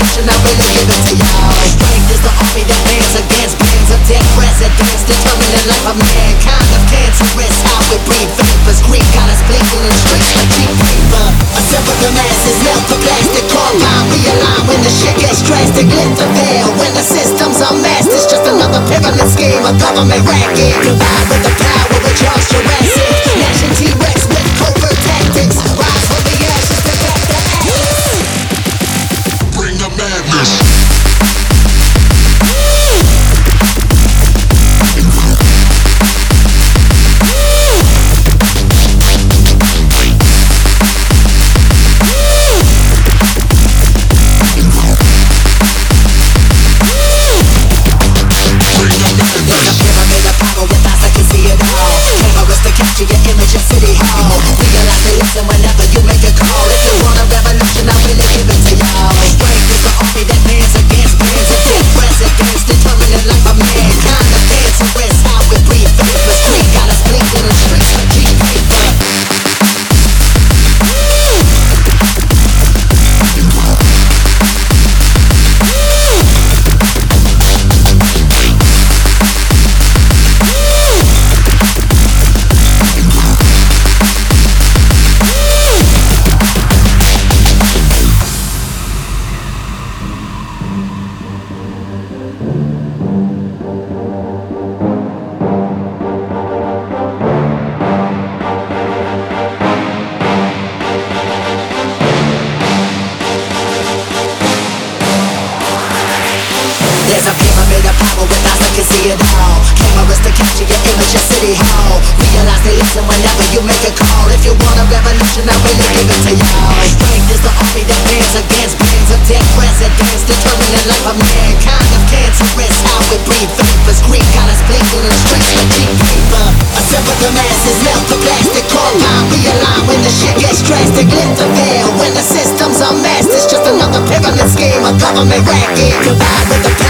revolution, I really give it to y'all. Strength is the army that bands against bands of dead presidents, determining life of mankind of cancerous. How we breathe vapors, greed got us blinking in the streets like cheap paper. Assemble the masses, melt the plastic, compound, realign when the shit gets drastic. Lift the veil when the system's unmasked. It's just another pyramid scheme, a government racket. Combined with the power of Charles Jurassic, gnashing T-Rex with covert tactics. Rise from the ashes to back the atlas. Bring the madness. Capture your image of City Hall. Realize they listen whenever you make a call. If you want a revolution, I really give it to y'all. Strength is the army that bands against bands of dead presidents, determining life of mankind of cancerous. How we breathe vapors, greed got us blinking in the streets like cheap paper. There's a pyramid of power with eyes that can see it all. Cameras to capture your image of City Hall. Realize they listen whenever you make a call. If you want a revolution, I really give it to y'all. Strength is the army that bands against bands of dead presidents, determining life of mankind of cancerous. How we breathe vapors, greed got us blinking in the streets like cheap paper. Assemble the masses, melt the plastic, compound, realign when the shit gets drastic. Lift the veil when the system's unmasked. It's just another pyramid scheme, a government racket. Combined with the